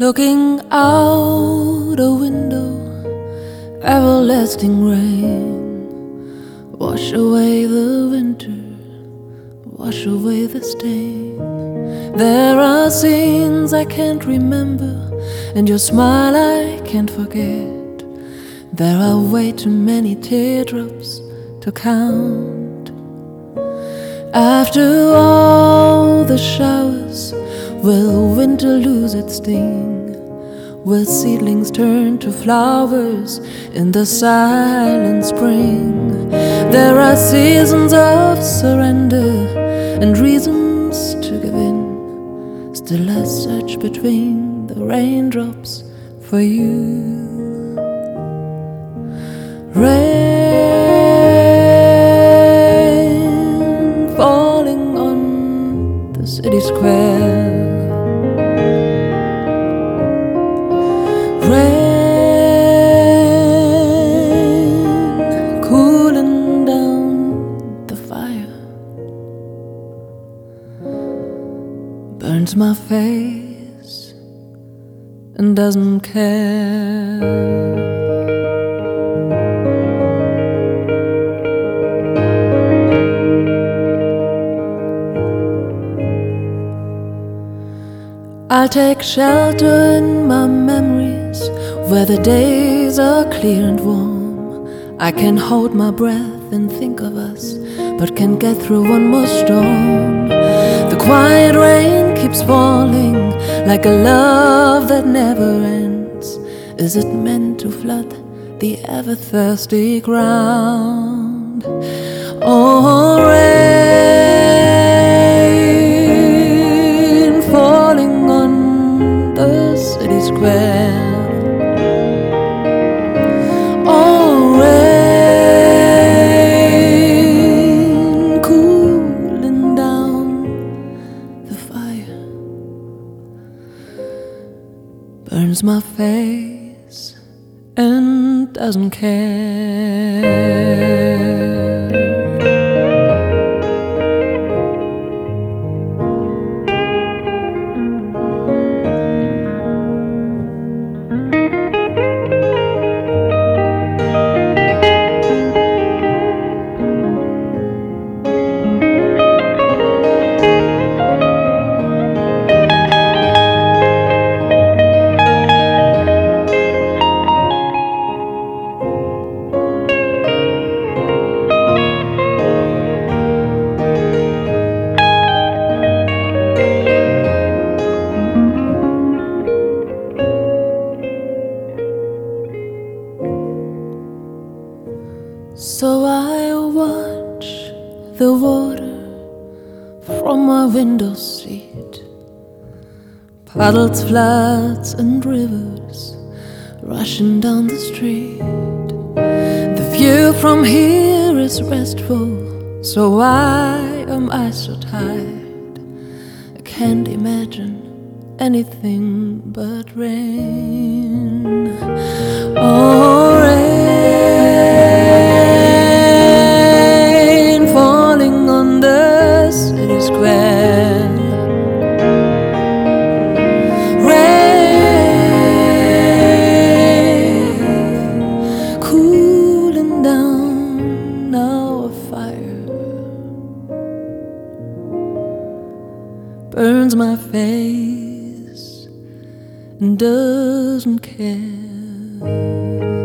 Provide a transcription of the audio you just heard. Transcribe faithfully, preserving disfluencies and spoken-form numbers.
Looking out a window, everlasting rain, wash away the winter, wash away the stain. There are scenes I can't remember, and your smile I can't forget. There are way too many teardrops to count. After all the showers, will winter lose its sting? Will seedlings turn to flowers in the silent spring? There are seasons of surrender and reasons to give in. Still I search between the raindrops for you. Rain falling on the city square. Rain cooling down the fire, burns my face and doesn't care. I'll take shelter in my memories, where the days are clear and warm. I can hold my breath and think of us, but can't get through one more storm. The quiet rain keeps falling like a love that never ends. Is it meant to flood the ever-thirsty ground? Oh, rain falling on the city square. Oh, rain cooling down the fire, burns my face and doesn't care. So I watch the water from my window seat, puddles, floods and rivers rushing down the street. The view from here is restful, so why am I so tired? I can't imagine anything but rain. Oh, rain falling on the city square. Rain cooling down our fire, burns my face and doesn't care.